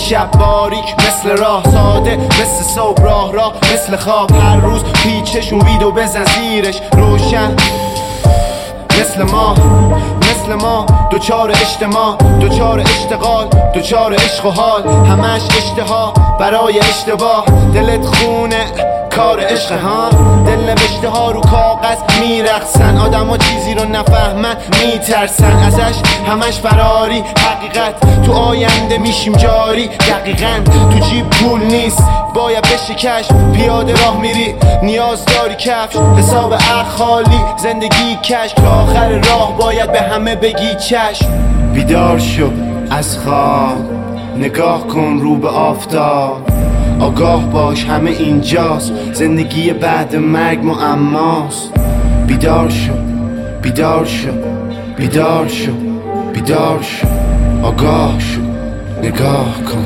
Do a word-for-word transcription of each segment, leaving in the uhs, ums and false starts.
شب باریک مثل راه ساده، مثل صبح راه راه مثل خواب، هر روز پیچشون ویدو بزن زیرش روشن مثل ما مثل ما دوچار اجتماع، دوچار اشتغال، دوچار عشق و حال، همش اشتها برای اشتباه. دلت خونه کار عشق ها، دل نوشته ها رو کاغذ میرقصن، آدم ها چیزی رو نفهمن میترسن ازش، همش فراری حقیقت تو آینده میشیم جاری. دقیقاً تو جیب پول نیست باید بشه کشف، پیاده راه میری نیاز داری کفش، حساب عقل خالی زندگی کشف، تا آخر راه باید به همه بگی چشم. بیدار شو از خواب، نگاه کن رو به آفتاب، آگاه باش همه اینجاست، زندگی بعد مرگ معماست. بیدار شو بیدار شو بیدار شو بیدار شو، آگاه شو نگاه کن.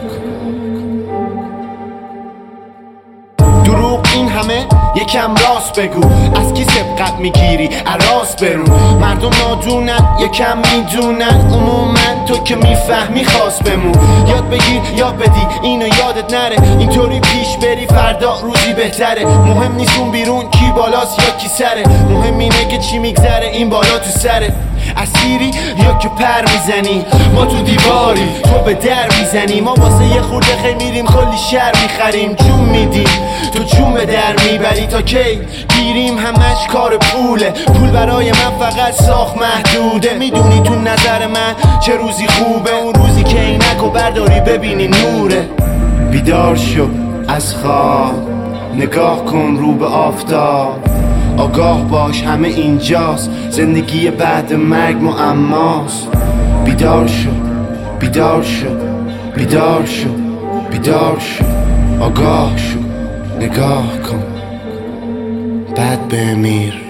دروغ این همه یکم راست بگو، از کی سبقت میگیری عراس برون، مردم نادونن یکم میدونن، عموما تو که میفهمی خواست بمون. یاد بگیر یاد بدی اینو یادت نره، اینطوری پیش بری فردا روزی بهتره. مهم نیست اون بیرون کی بالاست یا کی سره، مهم اینه که چی میگذره این بالا تو سره. اسیری یا که پر میزنی، ما تو دیواری تو به در میزنی، ما واسه یه خورده خیلی میریم کلی شر میخریم، جون میدیم تو جون به در میبری. تا کی گیریم همش کار پوله، پول برای من فقط ساخت محدوده. میدونی تو نظر من چه روزی خوبه، اون روزی که عینکو برداری ببینی نوره. بیدار شو از خواب، نگاه کن رو به آفتاب، آگاه باش همه اینجاست، زندگی بعد مرگ معماست. بیدار شو بیدار شو بیدار شو بیدار شو، آگاه شو نگاه کن بعد بمیر.